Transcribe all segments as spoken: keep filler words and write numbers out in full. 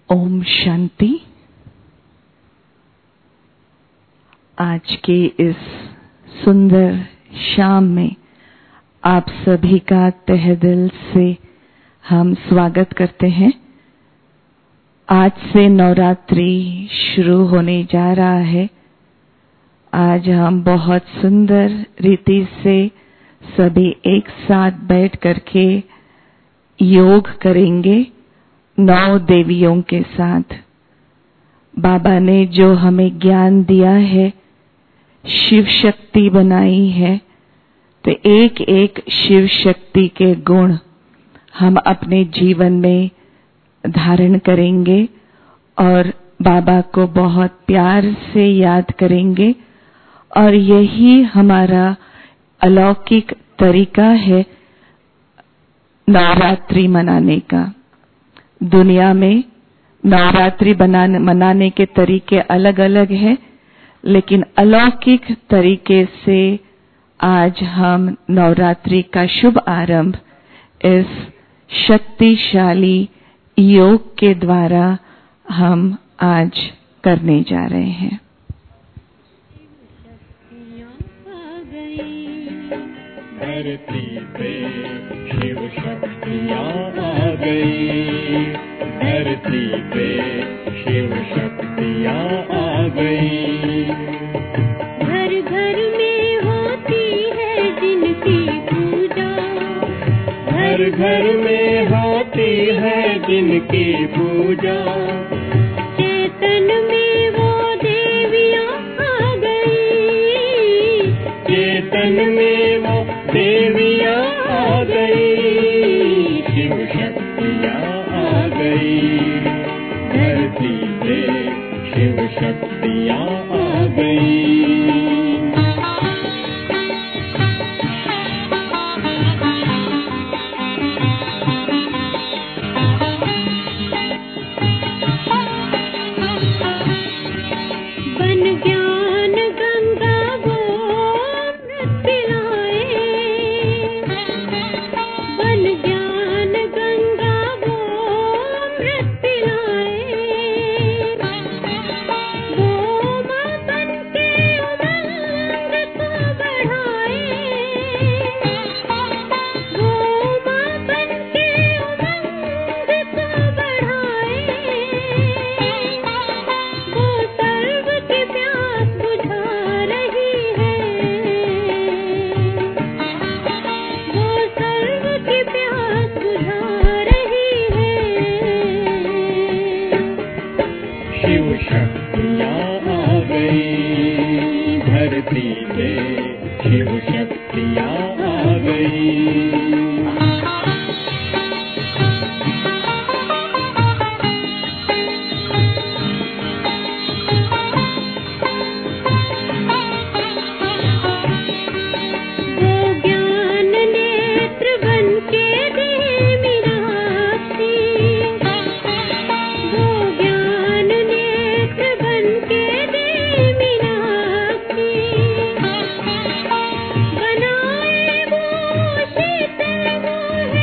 ओम शांति। आज के इस सुंदर शाम में आप सभी का तहे दिल से हम स्वागत करते हैं। आज से नवरात्रि शुरू होने जा रहा है। आज हम बहुत सुंदर रीति से सभी एक साथ बैठ करके योग करेंगे नौ देवियों के साथ। बाबा ने जो हमें ज्ञान दिया है, शिव शक्ति बनाई है, तो एक एक शिव शक्ति के गुण हम अपने जीवन में धारण करेंगे और बाबा को बहुत प्यार से याद करेंगे। और यही हमारा अलौकिक तरीका है नवरात्रि मनाने का। दुनिया में नवरात्रि मनाने के तरीके अलग अलग हैं, लेकिन अलौकिक तरीके से आज हम नवरात्रि का शुभ आरंभ इस शक्तिशाली योग के द्वारा हम आज करने जा रहे हैं। धरती पे शिव शक्तियाँ आ गई, धरती पे शिव शक्तियाँ आ गई। घर घर में होती है जिनकी पूजा, घर घर में होती है जिनकी पूजा। चेतन में वो देवियाँ आ गई, चेतन में वो देवियाँ आ गई, शिव शक्तियाँ आ गई। धरती पे शिव शक्तियाँ आ गई। बन ज्ञान गंगा वो अमृत पिलाए, बन ज्ञान गंगा वो अमृत पिलाए। वो माँ बन के उमंग को बढ़ाए, वो माँ बन के उमंग को बढ़ाए। वो सर्व की प्यास बुझा रही है, वो सर्व की प्यास बुझा रही है। शिव शक्तियाँ आ गई, धरती पे शिव शक्तियाँ आ गई। वो ज्ञान नेत्र बन के दे मीनाक्षी, वो ज्ञान नेत्र बन के दे मीनाक्षी। बनाए वो शीतल मोहे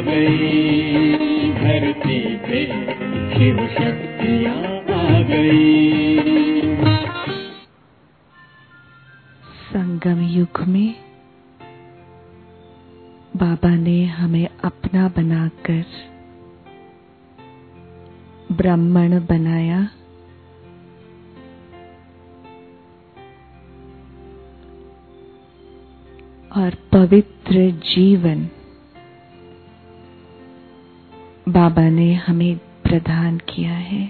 गई, धरती पे शिव शक्तियाँ आ गई। संगम युग में बाबा ने हमें अपना बनाकर ब्राह्मण बनाया। और पवित्र जीवन बाबा ने हमें प्रदान किया है।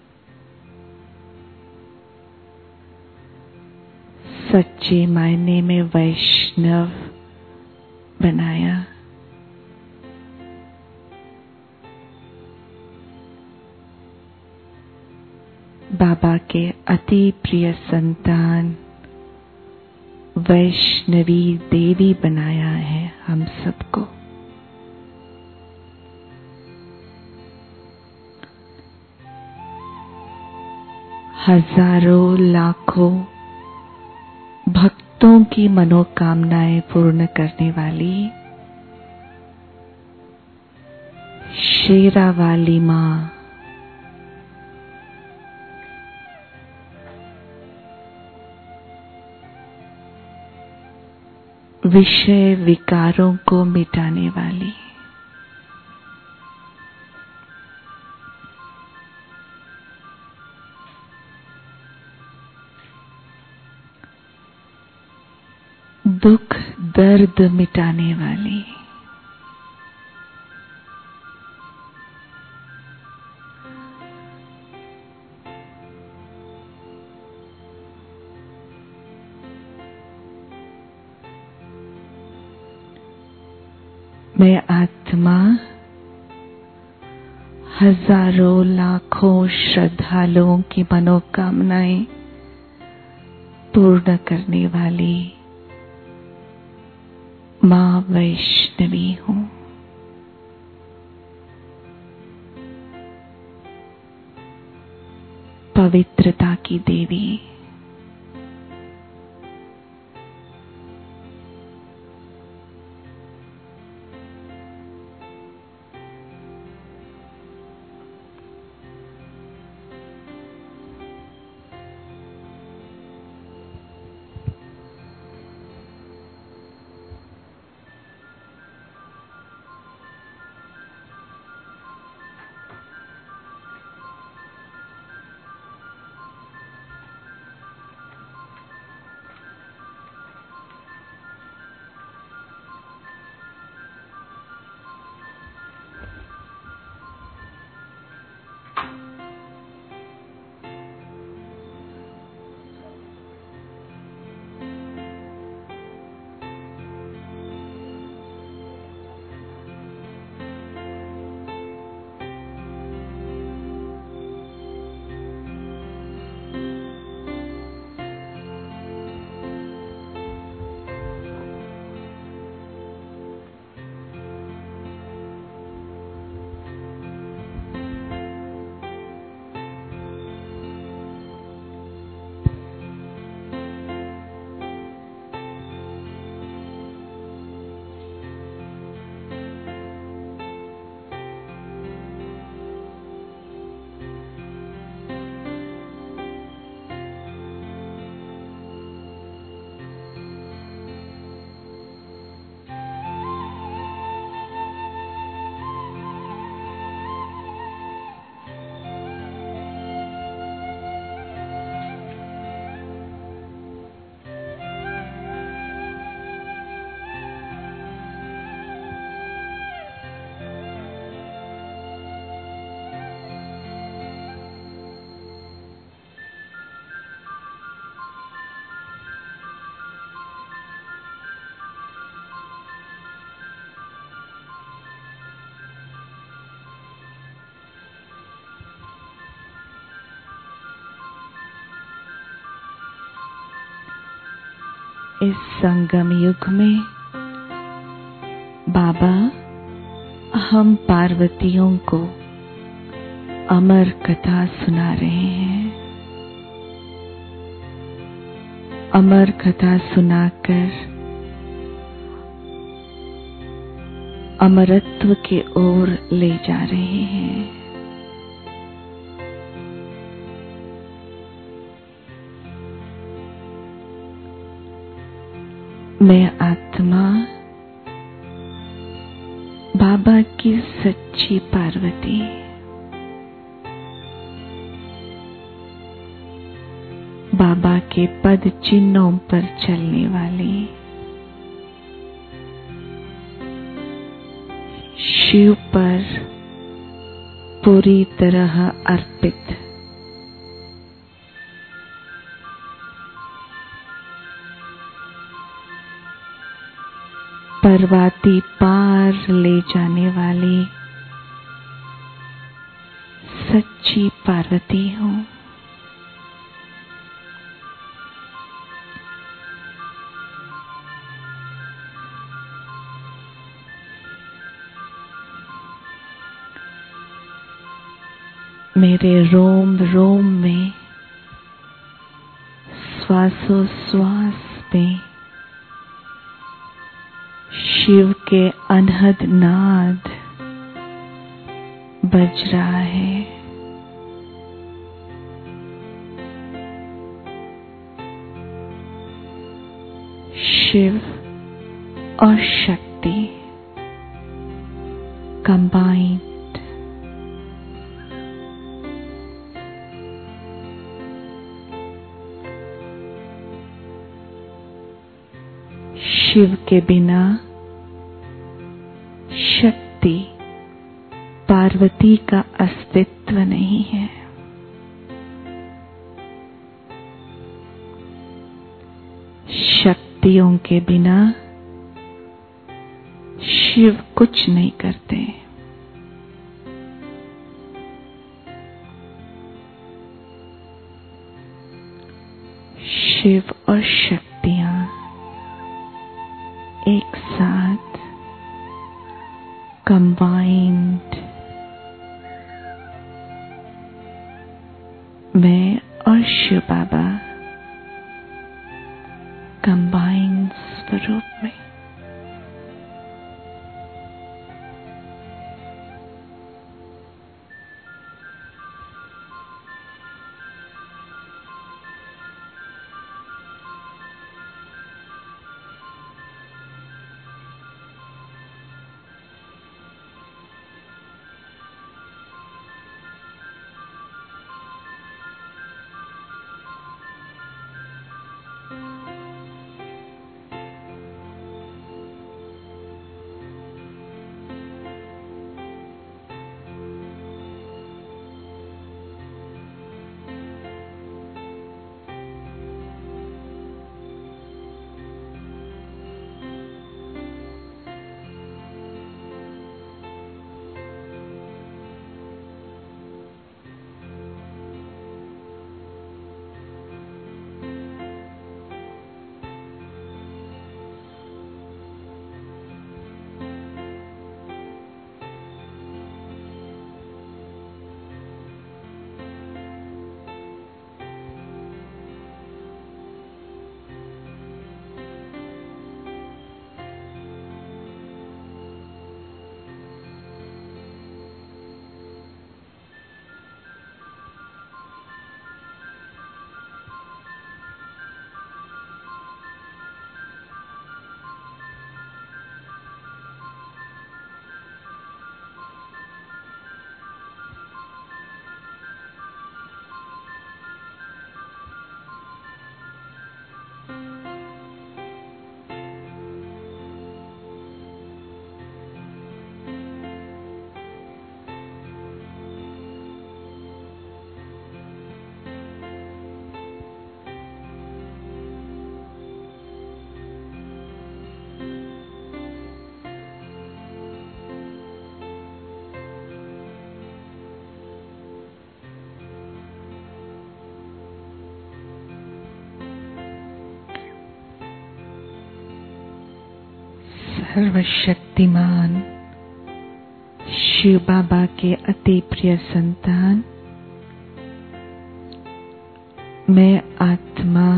सच्चे मायने में वैष्णव बनाया। बाबा के अति प्रिय संतान वैष्णवी देवी बनाया है हम सबको। हजारों लाखों भक्तों की मनोकामनाएं पूर्ण करने वाली शेरा वाली माँ विषय विकारों को मिटाने वाली दुख दर्द मिटाने वाली मैं आत्मा हजारों लाखों श्रद्धालुओं की मनोकामनाएं पूर्ण करने वाली माँ वैष्णवी हूँ। पवित्रता की देवी। इस संगम युग में बाबा हम पार्वतियों को अमर कथा सुना रहे हैं। अमर कथा सुनाकर अमरत्व के ओर ले जा रहे हैं। मैं आत्मा बाबा की सच्ची पार्वती, बाबा के पद चिन्हों पर चलने वाली, शिव पर पूरी तरह अर्पित, पर्वती पार ले जाने वाली सच्ची पार्वती हूँ। मेरे रोम रोम में, श्वासोश्वास में शिव के अनहद नाद बज रहा है। शिव और शक्ति कंबाइंड, शिव के बिना शक्ति पार्वती का अस्तित्व नहीं है। शक्तियों के बिना शिव कुछ नहीं करते। शिव और शक्तियां एक साथ कंबाइंड, मैं और शिव बाबा कंबाइंड स्वरूप में। सर्वशक्तिमान शिव बाबा के अति प्रिय संतान, मैं आत्मा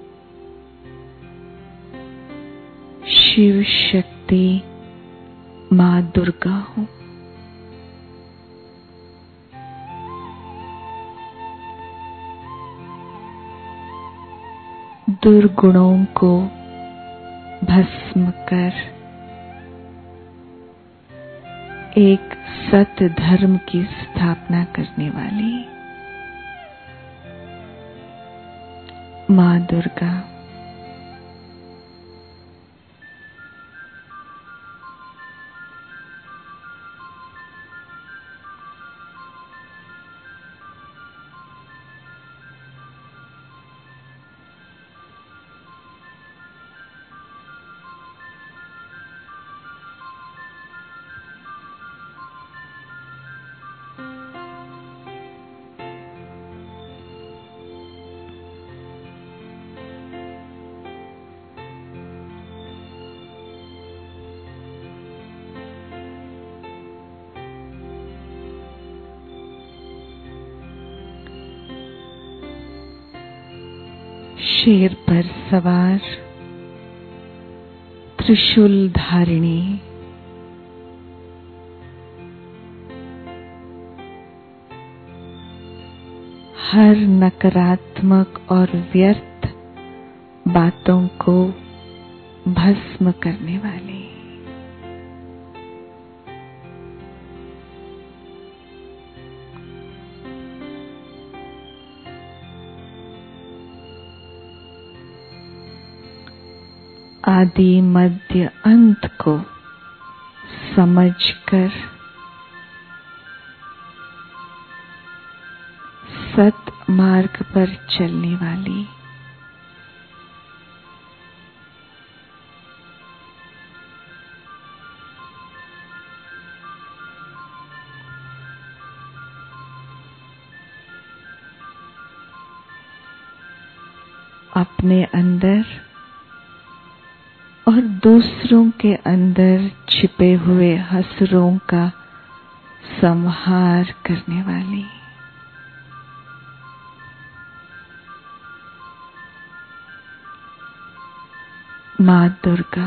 शिव शक्ति माँ दुर्गा हूँ। दुर्गुणों को भस्म कर एक सत्य धर्म की स्थापना करने वाली माँ दुर्गा। शेर पर सवार त्रिशूल धारिणी हर नकारात्मक और व्यर्थ बातों को भस्म करने वाली आदि मध्य अंत को समझकर सत मार्ग पर चलने वाली अपने अंदर और दूसरों के अंदर छिपे हुए असुरों का संहार करने वाली माँ दुर्गा।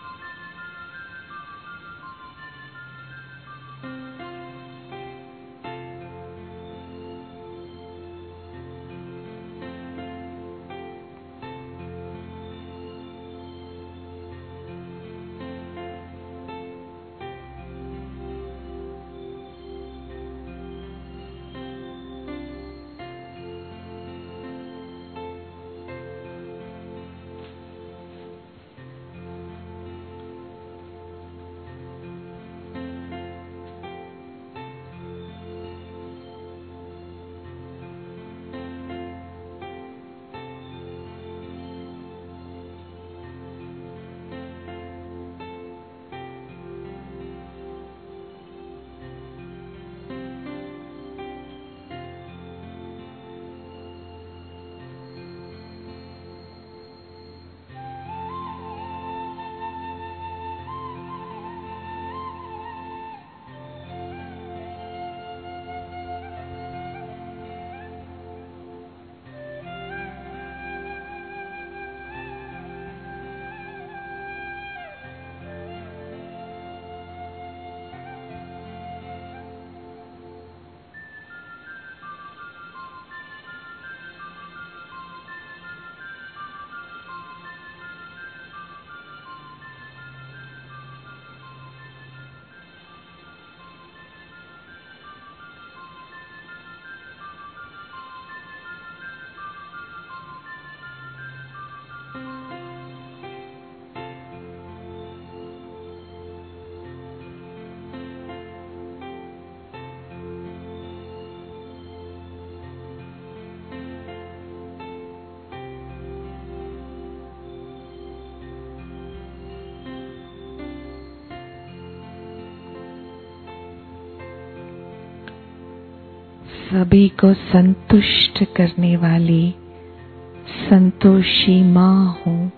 सभी को संतुष्ट करने वाली संतोषी माँ हूँ।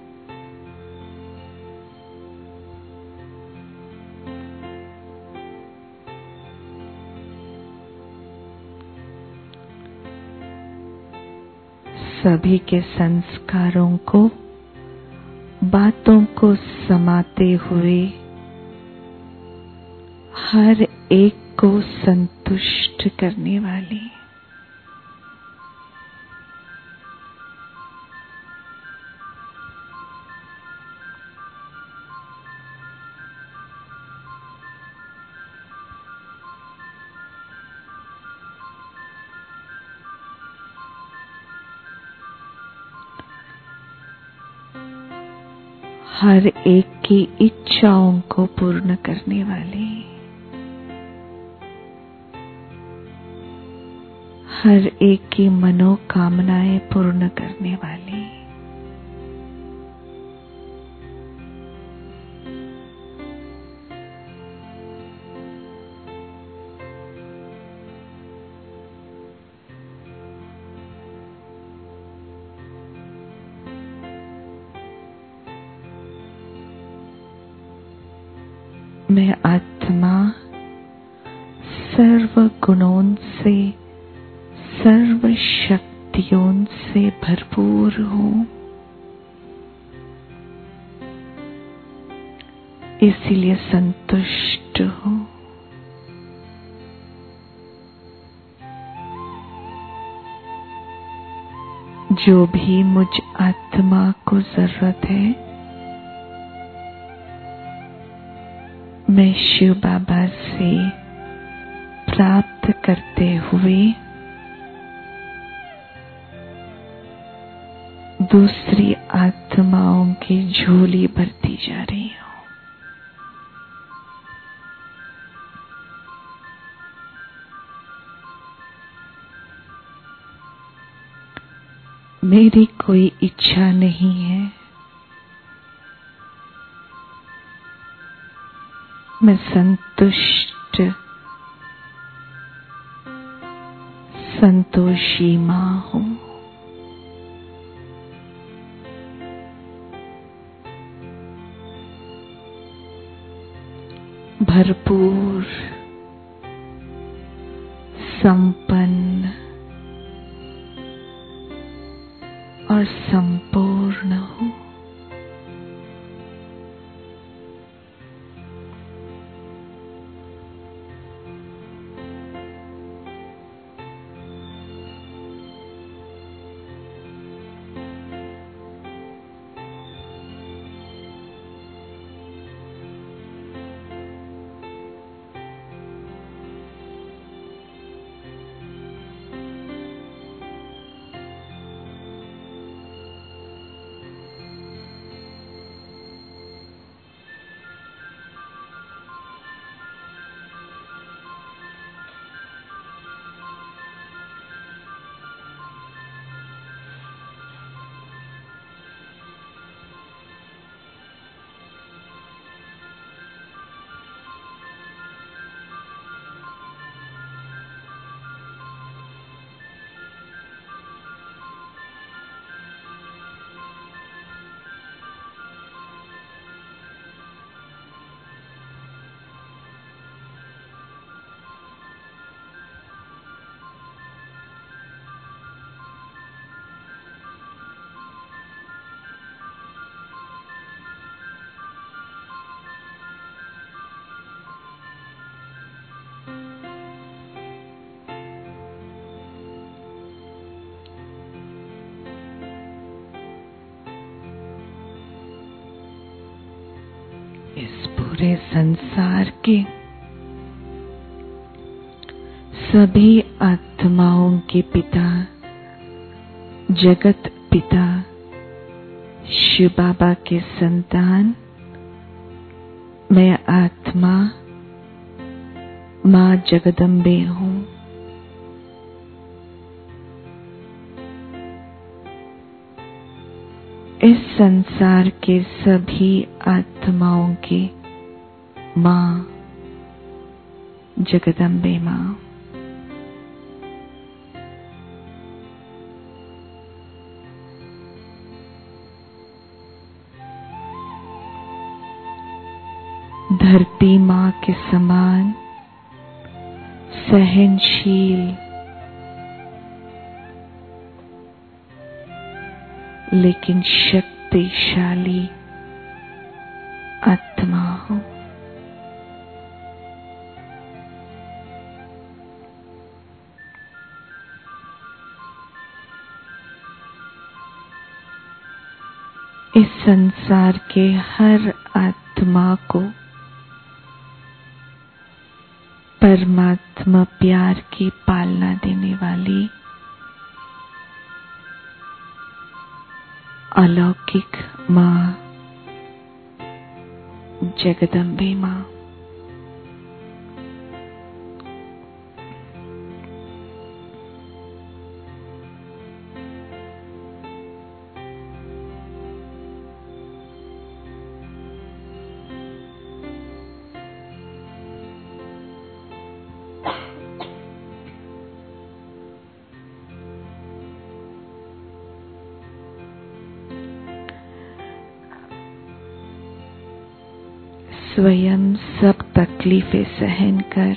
सभी के संस्कारों को बातों को समाते हुए हर एक को संतुष्ट करने वाली, हर एक की इच्छाओं को पूर्ण करने वाली, हर एक की मनोकामनाएं पूर्ण करने वाली, मैं आत्मा सर्व गुणों से, सर्व शक्तियों से भरपूर हूँ, इसीलिए संतुष्ट हूँ। जो भी मुझ आत्मा को जरूरत है, मैं शिव बाबा से प्राप्त करते हुए दूसरी आत्माओं की झोली भरती जा रही हूँ। मेरी कोई इच्छा नहीं है, मैं संतुष्ट संतोषी मां हूँ। भरपूर, संपन्न और संपूर्ण हूँ। इस पूरे संसार के सभी आत्माओं के पिता, जगत पिता शिव बाबा के संतान, मैं आत्मा मां जगदम्बे हूँ। इस संसार के सभी आत्माओं की मां जगदम्बे मां। धरती मां के समान सहनशील, लेकिन शक्तिशाली आत्मा हूं। इस संसार के हर आत्मा को परमात्मा प्यार की पालना देने वाली अलौकिक माँ जगदम्बे माँ स्वयं सब तकलीफें सहन कर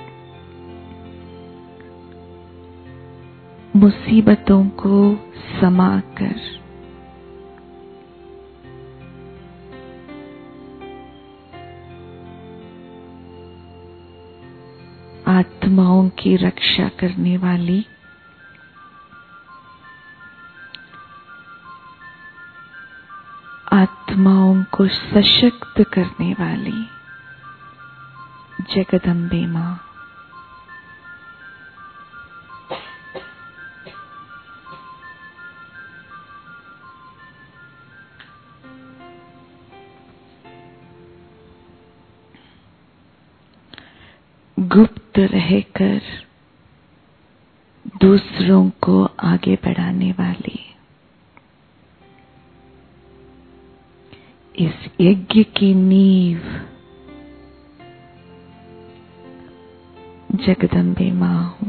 मुसीबतों को समा कर आत्माओं की रक्षा करने वाली आत्माओं को सशक्त करने वाली जगदम्बे माँ गुप्त रहकर दूसरों को आगे बढ़ाने वाली इस यज्ञ की नींव जगदम्बे माँ हूँ।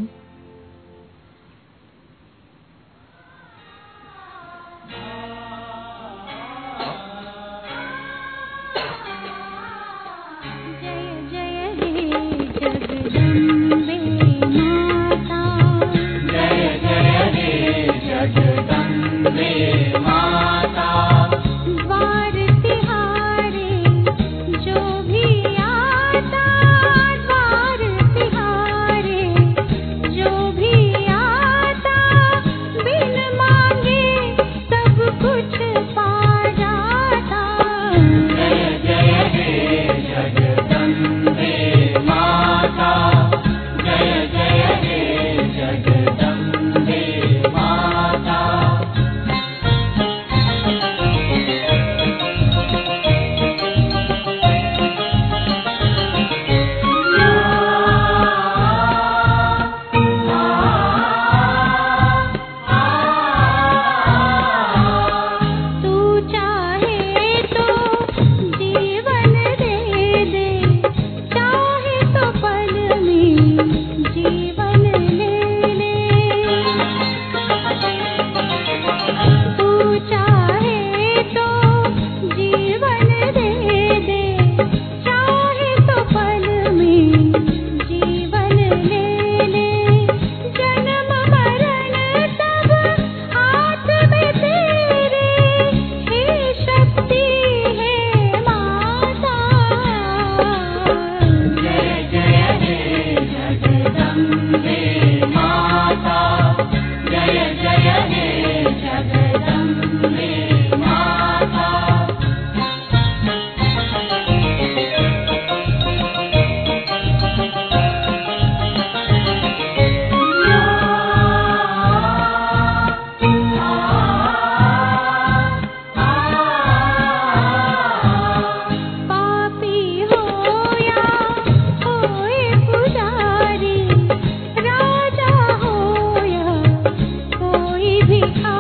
भी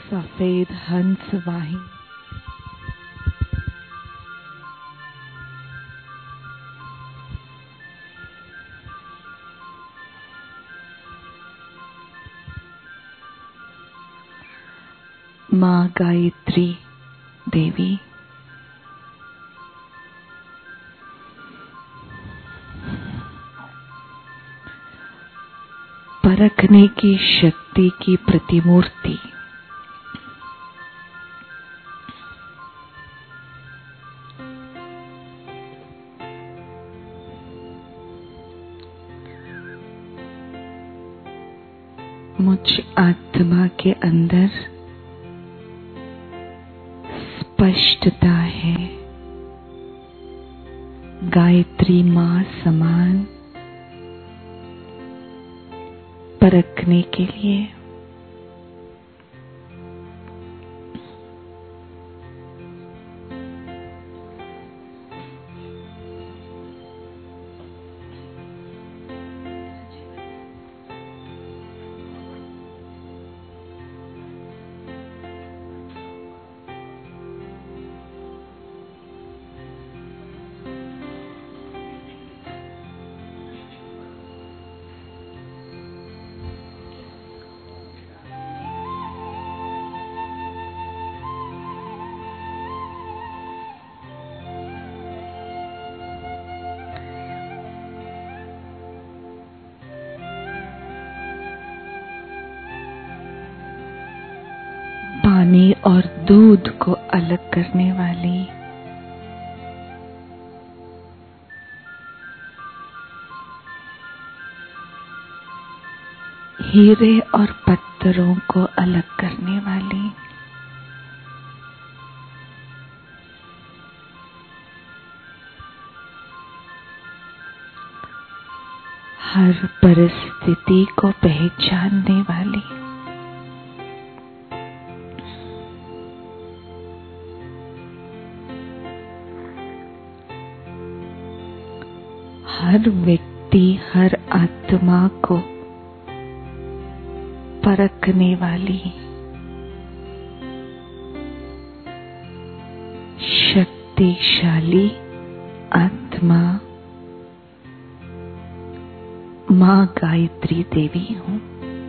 सफेद हंस वाहिनी माँ गायत्री देवी, परखने की शक्ति की प्रतिमूर्ति, मुझ आत्मा के अंदर स्पष्टता है, गायत्री माँ समान परखने के लिए। पानी और दूध को अलग करने वाली, हीरे और पत्थरों को अलग करने वाली, हर परिस्थिति को पहचानने वाली, हर व्यक्ति, हर आत्मा को परखने वाली, शक्तिशाली आत्मा माँ गायत्री देवी हूँ।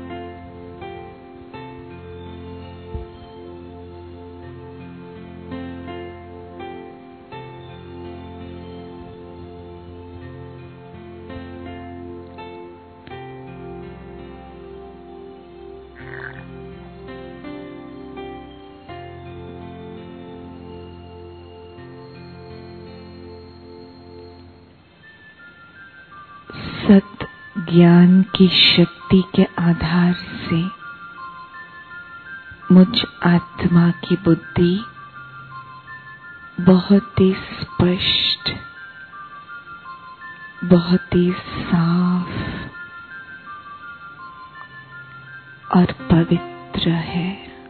सत ज्ञान की शक्ति के आधार से मुझ आत्मा की बुद्धि बहुत ही स्पष्ट, बहुत ही साफ और पवित्र है।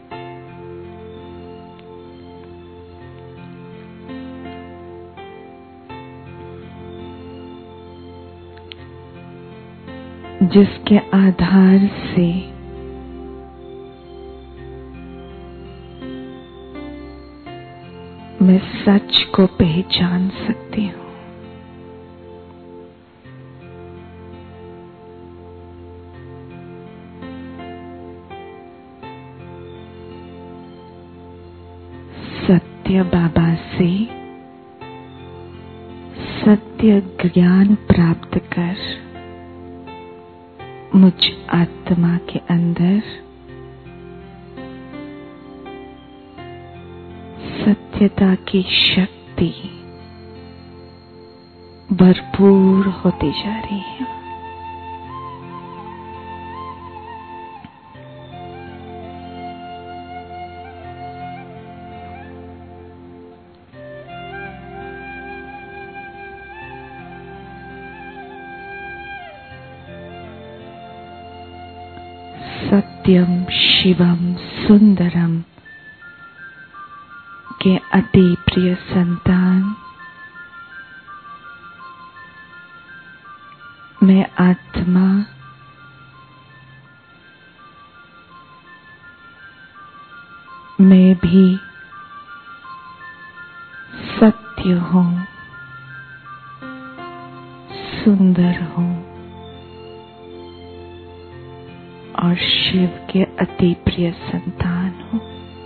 जिसके आधार से मैं सच को पहचान सकती हूँ। सत्य बाबा से सत्य ज्ञान प्राप्त कर मुझ आत्मा के अंदर सत्यता की शक्ति भरपूर होती जा रही है। सत्यम शिवम सुंदरम के अति प्रिय संतान, मैं आत्मा भी सत्य हूँ, सुंदर हूँ और शिव के अति प्रिय संतान हूँ।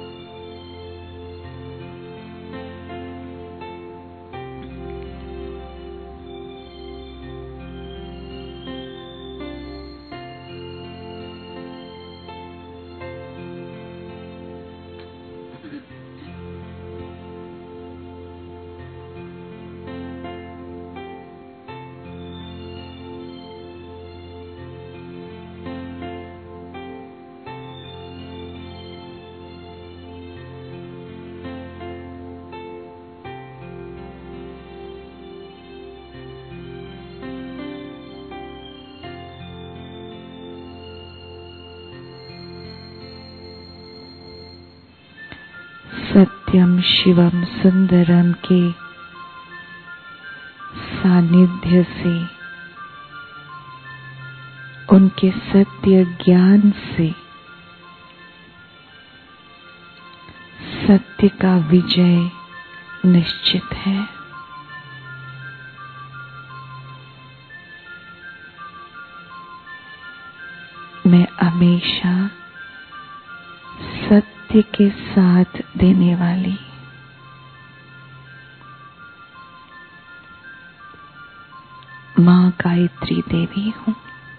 सत्यम शिवम सुंदरम के सानिध्य से, उनके सत्य ज्ञान से सत्य का विजय निश्चित है। मैं हमेशा सत्य के साथ देने वाली मां गायत्री देवी हूँ।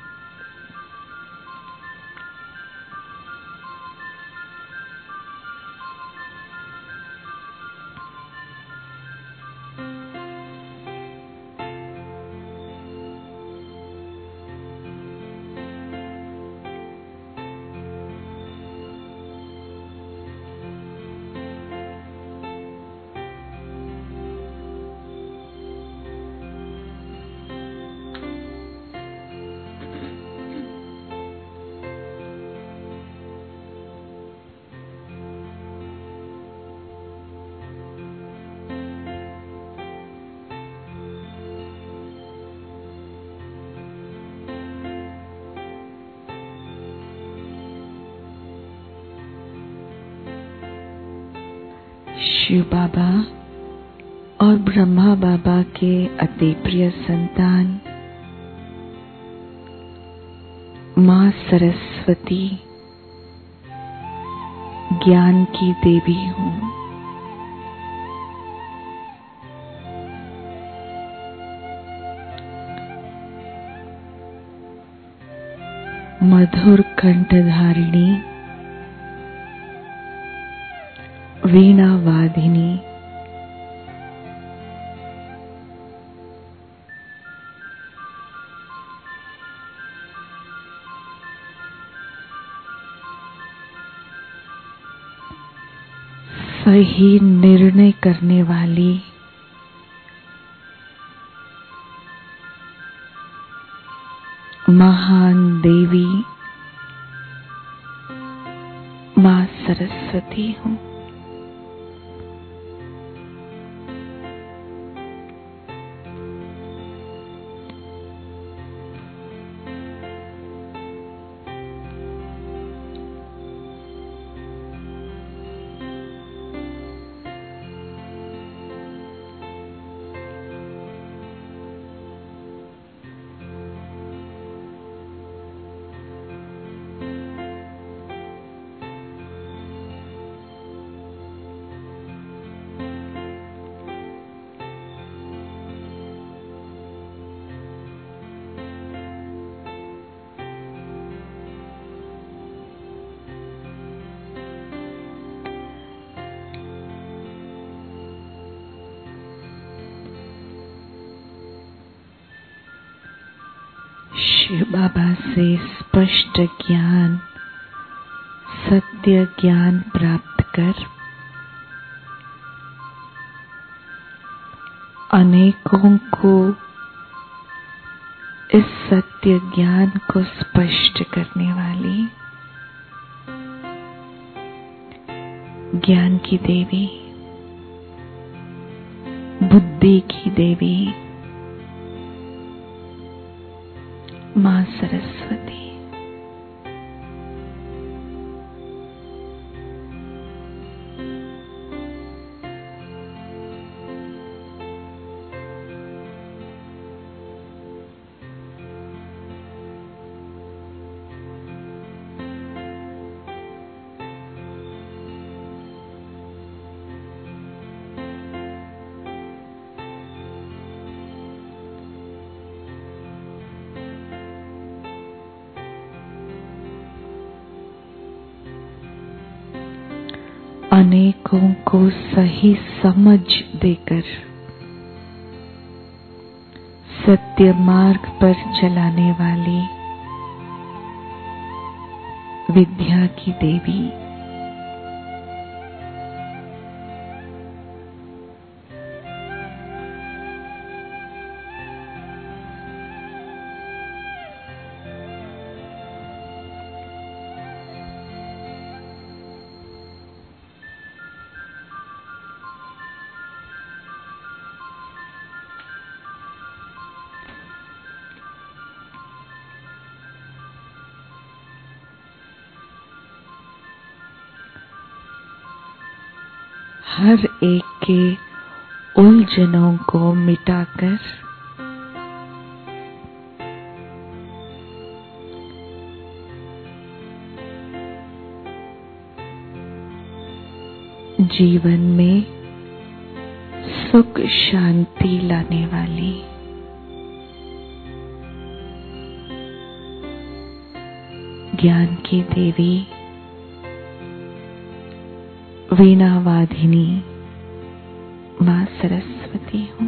शिव बाबा और ब्रह्मा बाबा के अति प्रिय संतान मां सरस्वती ज्ञान की देवी हूँ। मधुर कंठधारिणी, वीणा वादिनी, सही निर्णय करने वाली, महान देवी मां सरस्वती हूँ। शिव बाबा से स्पष्ट ज्ञान, सत्य ज्ञान प्राप्त कर अनेकों को इस सत्य ज्ञान को स्पष्ट करने वाली ज्ञान की देवी, बुद्धि की देवी मां सरस्वती। अनेकों को सही समझ देकर सत्य मार्ग पर चलाने वाली विद्या की देवी, हर एक के उलझनों को मिटाकर जीवन में सुख शांति लाने वाली ज्ञान की देवी वीणावाधिनी मां सरस्वती हूँ।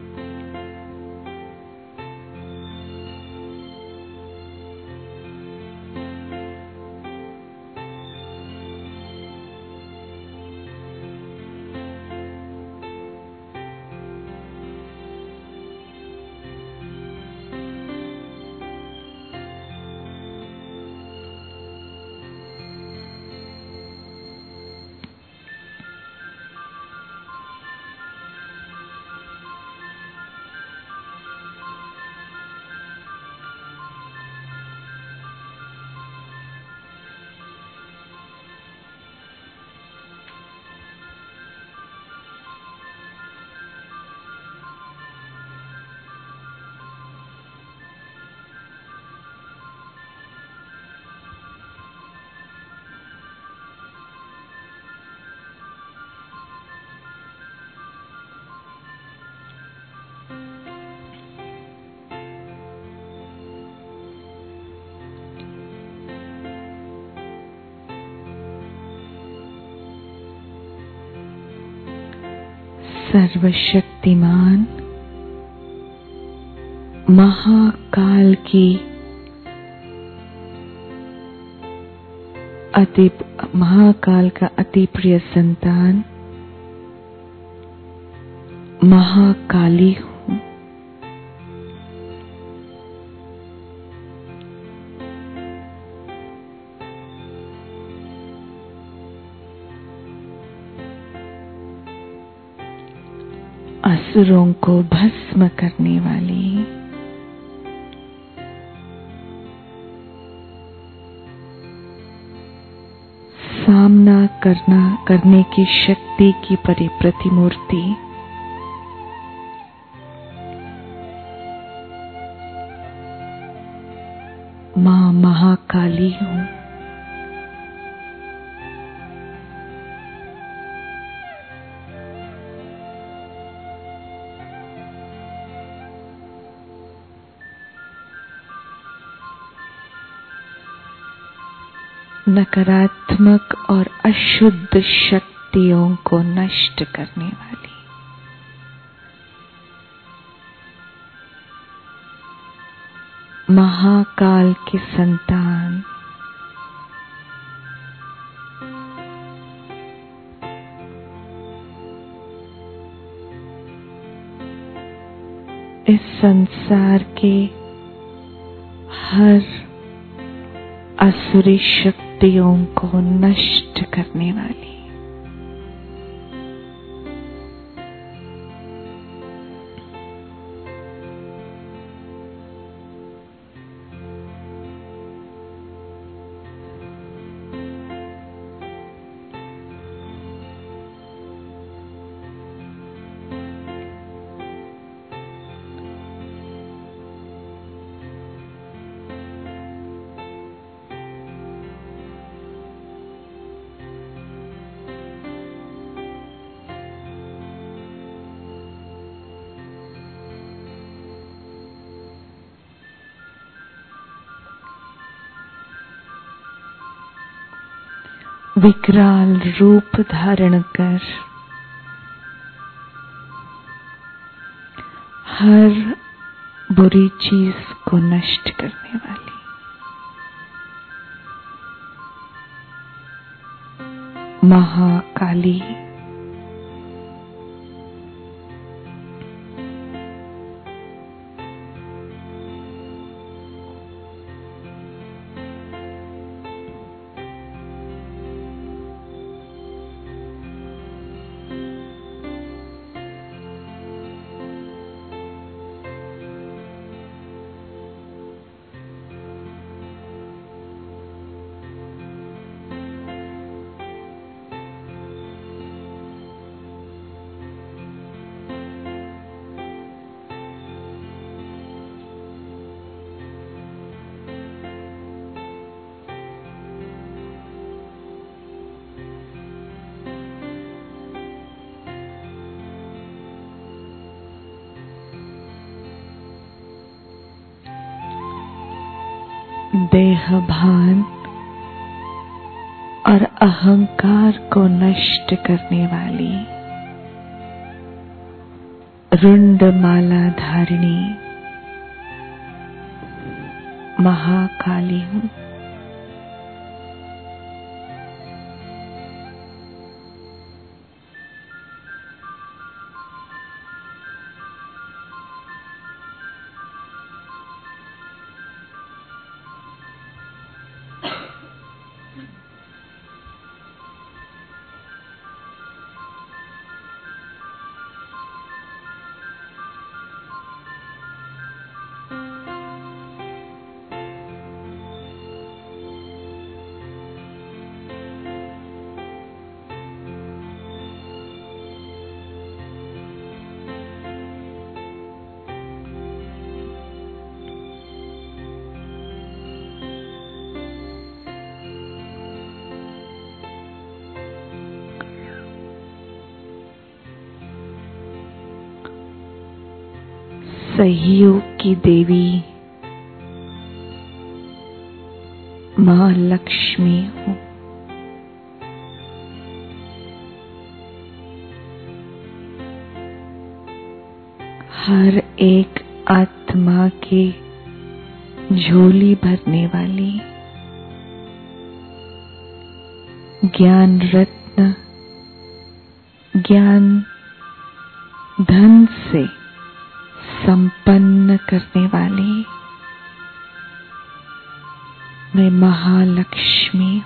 सर्वशक्तिमान महाकाल की अति महाकाल का अति प्रिय संतान महाकाली हूँ। असुरों को भस्म करने वाली सामना करना करने की शक्ति की परि प्रतिमूर्ति मां महाकाली हूँ। नकारात्मक और अशुद्ध शक्तियों को नष्ट करने वाली महाकाल के संतान इस संसार के हर असुरी शक्तियों को नष्ट करने वाली विकराल रूप धारण कर हर बुरी चीज को नष्ट करने वाली महाकाली देह भान और अहंकार को नष्ट करने वाली रुंडमाला धारिणी महाकाली हूँ। सहयोग की देवी मां लक्ष्मी हूँ। हर एक आत्मा की झोली भरने वाली ज्ञान रत्न ज्ञान धन से संपन्न करने वाली मैं महालक्ष्मी हूँ।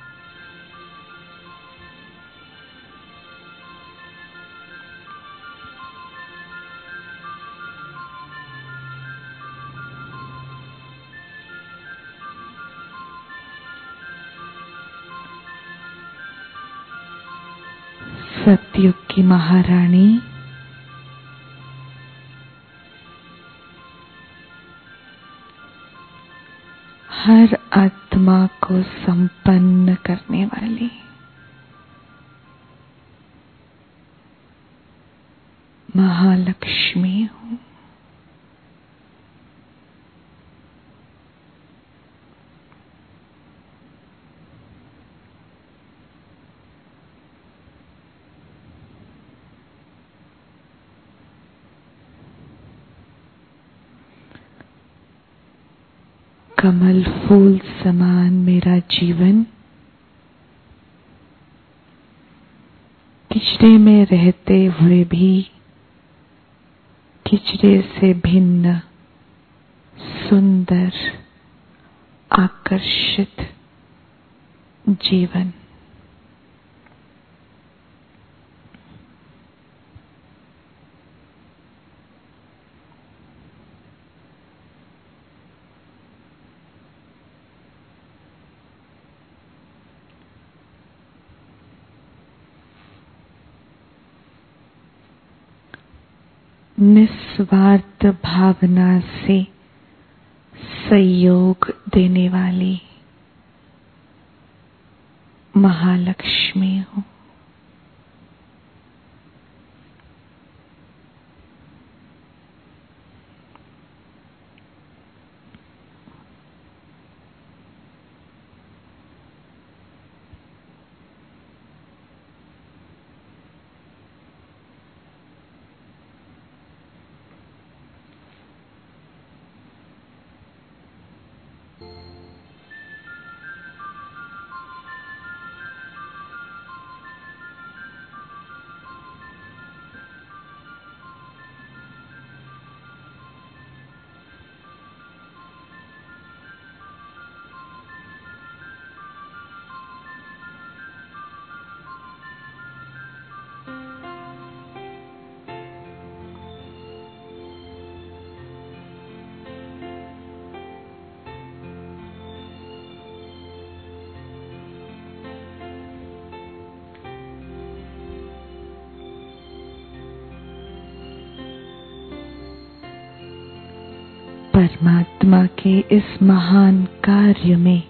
सतयुग की महारानी हर आत्मा को संपन्न करने वाली महालक्ष्मी हूँ। कमल फूल समान मेरा जीवन किचड़े में रहते हुए भी किचड़े से भिन्न सुंदर आकर्षित जीवन। निस्वार्थ भावना से सहयोग देने वाली महालक्ष्मी हूँ। परमात्मा के इस महान कार्य में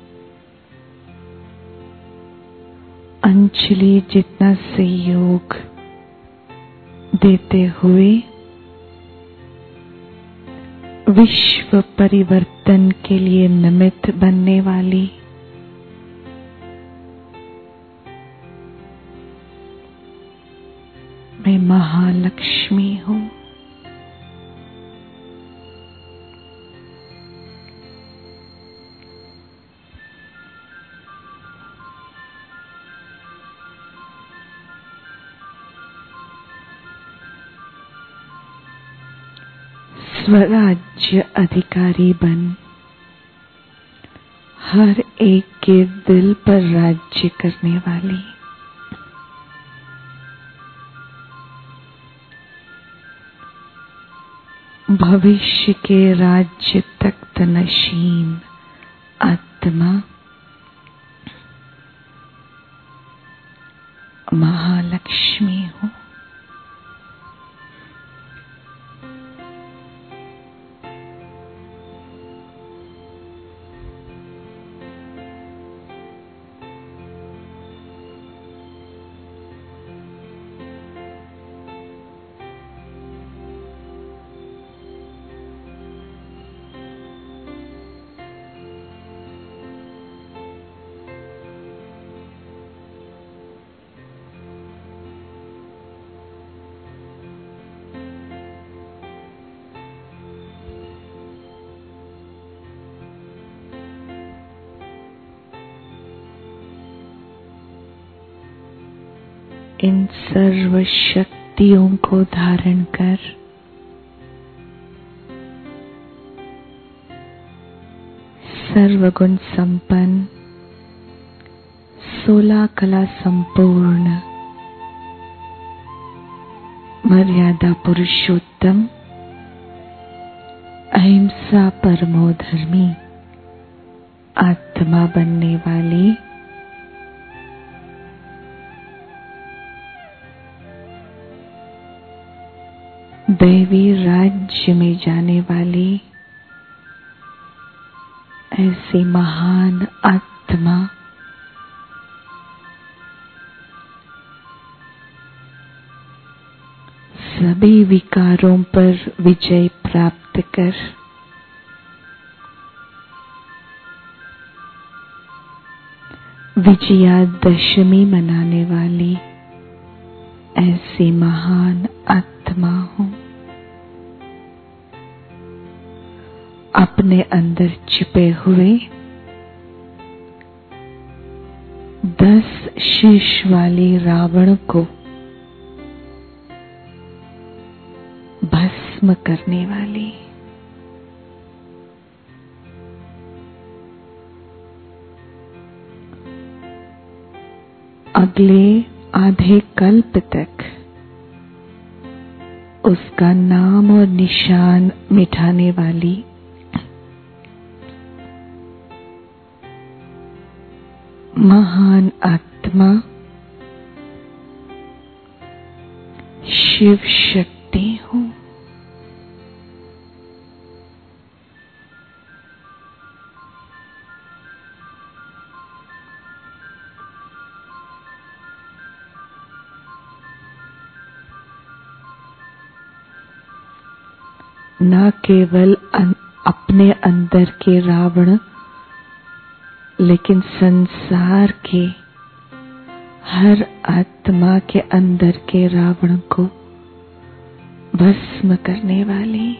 अंजलि जितना सहयोग देते हुए विश्व परिवर्तन के लिए निमित्त बनने वाली मैं महालक्ष्मी हूँ। स्वराज्य अधिकारी बन हर एक के दिल पर राज्य करने वाली भविष्य के राज्य तख्त नशीन आत्मा महालक्ष्मी हूँ। इन सर्व शक्तियों को धारण कर सर्वगुण संपन्न सोलह कला संपूर्ण मर्यादा पुरुषोत्तम अहिंसा परमो धर्मी आत्मा बनने वाली दैवी राज्य में जाने वाली ऐसी महान आत्मा सभी विकारों पर विजय प्राप्त कर विजयादशमी मनाने वाली ऐसी महान आत्मा हूँ। अपने अंदर छिपे हुए दस शीश वाली रावण को भस्म करने वाली अगले आधे कल्प तक उसका नाम और निशान मिटाने वाली महान आत्मा शिव शक्ति हूँ। न केवल अन, अपने अंदर के रावण लेकिन संसार के हर आत्मा के अंदर के रावण को भस्म करने वाली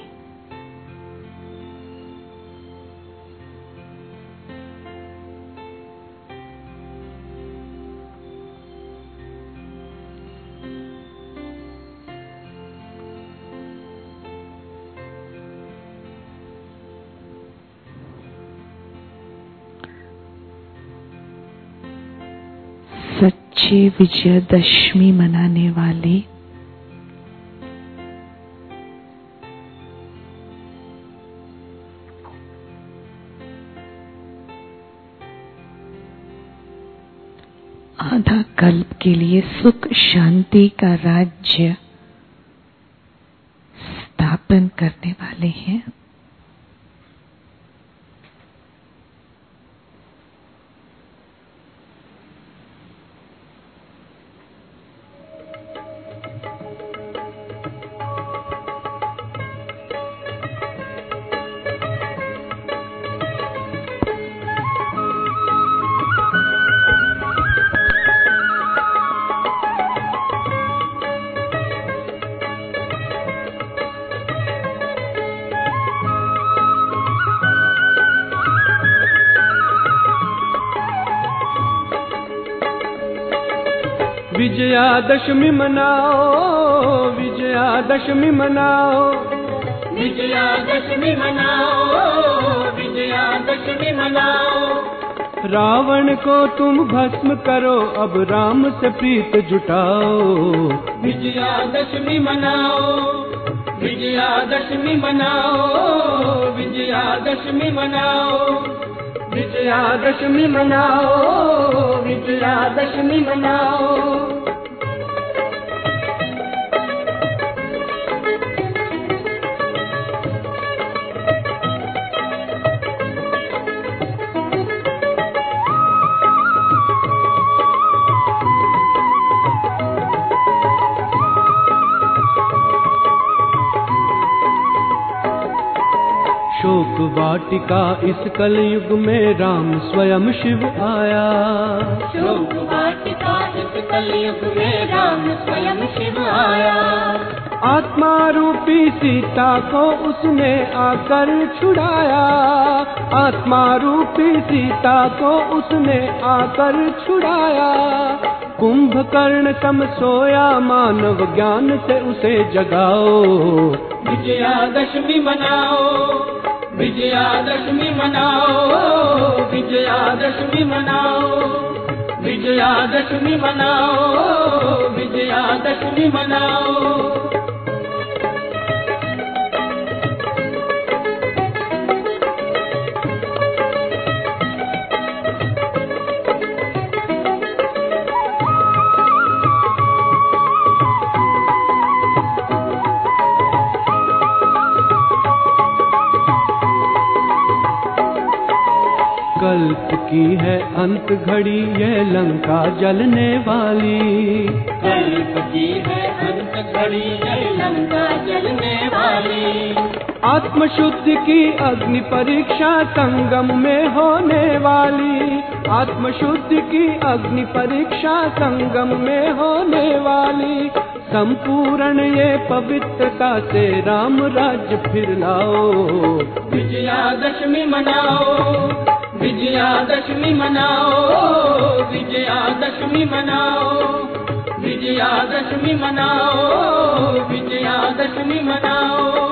सच्ची विजयदशमी मनाने वाले आधा कल्प के लिए सुख शांति का राज्य स्थापन करने वाले हैं। विजयादशमी मनाओ, विजयादशमी मनाओ, विजयादशमी मनाओ, विजयादशमी मनाओ। रावण को तुम भस्म करो, अब राम से प्रीत जुटाओ। विजयादशमी मनाओ, विजयादशमी मनाओ, विजयादशमी मनाओ, विजयादशमी मनाओ, विजयादशमी मनाओ। शोक वाटिका इस कलयुग में राम स्वयं शिव आया। शोक वाटिका इस कलयुग में राम स्वयं शिव आया। आत्मा रूपी सीता को उसने आकर छुड़ाया, आत्मा रूपी सीता को उसने आकर छुड़ाया। कुंभकर्ण सम सोया, मानव ज्ञान से उसे जगाओ। विजयादशमी मनाओ, विजयादशमी मनाओ, विजयादशमी मनाओ, विजयादशमी मनाओ, विजयादशमी मनाओ। कल्प की है अंत घड़ी यह लंका जलने वाली। कल्प की है अंत घड़ी यह लंका जलने वाली। आत्मशुद्धि की अग्नि परीक्षा संगम में होने वाली। आत्मशुद्धि की अग्नि परीक्षा संगम में होने वाली। संपूर्ण ये पवित्रता से राम राज्य फिर लाओ। विजयादशमी मनाओ, विजयादशमी मनाओ, विजयादशमी मनाओ, विजयादशमी मनाओ, विजयादशमी मनाओ।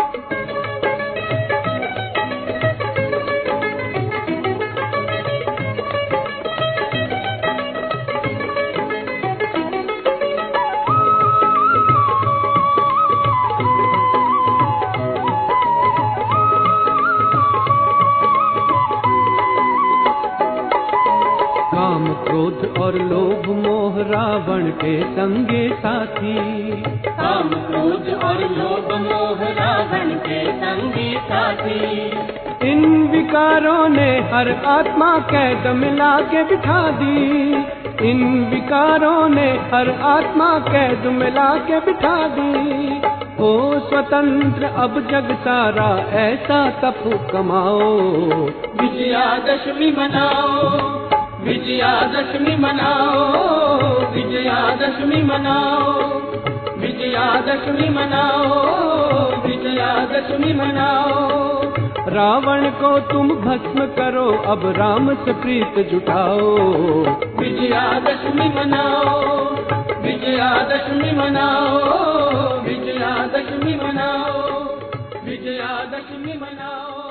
काम क्रोध और लोभ मोह रावण के संगे साथी। काम क्रोध और लोभ मोह रावण के संगी साथी। इन विकारों ने हर आत्मा कैद मिला के बिठा दी। इन विकारों ने हर आत्मा कैद मिला के बिठा दी। हो स्वतंत्र अब जग सारा ऐसा तप कमाओ। विजयादशमी मनाओ, विजयादशमी मनाओ, विजयादशमी मनाओ, विजयादशमी मनाओ, विजयादशमी मनाओ। रावण को तुम भस्म करो, अब राम से प्रीत जुटाओ। विजयादशमी मनाओ, विजयादशमी मनाओ, विजयादशमी मनाओ, विजयादशमी मनाओ।